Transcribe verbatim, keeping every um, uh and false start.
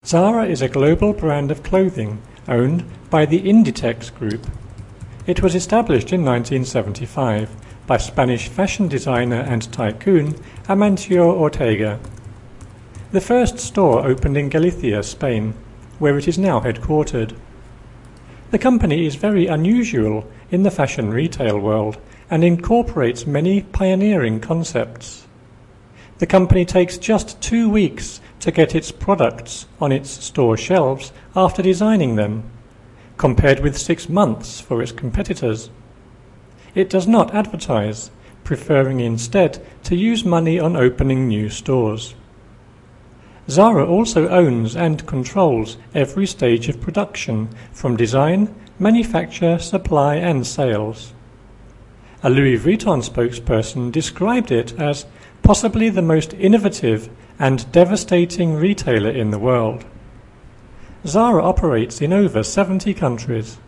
Zara is a global brand of clothing owned by the Inditex Group. It was established in nineteen seventy-five by Spanish fashion designer and tycoon Amancio Ortega. The first store opened in Galicia, Spain, where it is now headquartered. The company is very unusual in the fashion retail world and incorporates many pioneering concepts. The company takes just two weeks to get its products on its store shelves after designing them, compared with six months for its competitors. It does not advertise, preferring instead to use money on opening new stores. Zara also owns and controls every stage of production, from design, manufacture, supply and sales. A Louis Vuitton spokesperson described it as possibly the most innovative and devastating retailer in the world. Zara operates in over seventy countries.